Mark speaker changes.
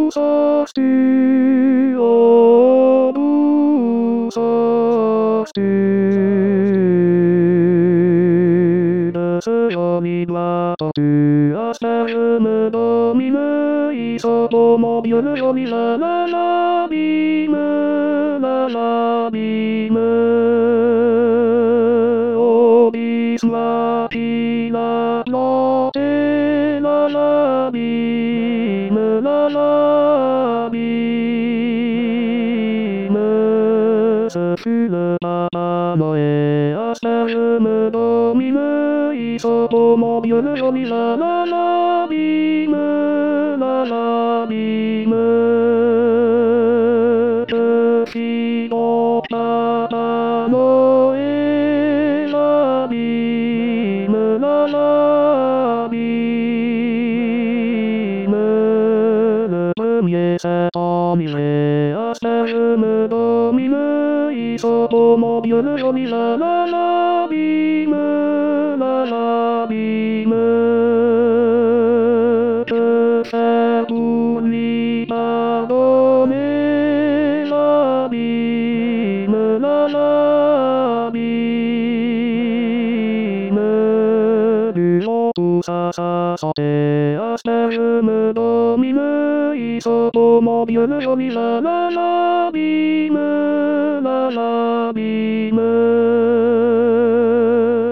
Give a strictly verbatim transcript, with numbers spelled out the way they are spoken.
Speaker 1: ça stu, oh, du ça stu. De ce joli doigt tortu, asperge-me domine, isopomobile joli la la la bime, la la bime. Obis la pila notte, la la bime, la la bime. Ce fut le Papa Noé, asperge-me domine, isopomobile joli la la la bime, la la bime. Je fis donc Papa Noé, la bime, la la bime. Le premier septembre, j'ai asperge-me domine, isopomobile joli la la la bime, la la bime. Je fais pour lui pardonner, la bime, la la bime. Buvons tous à sa santé, asperge-me domine, isopomobile joli la la la bime, la la bime.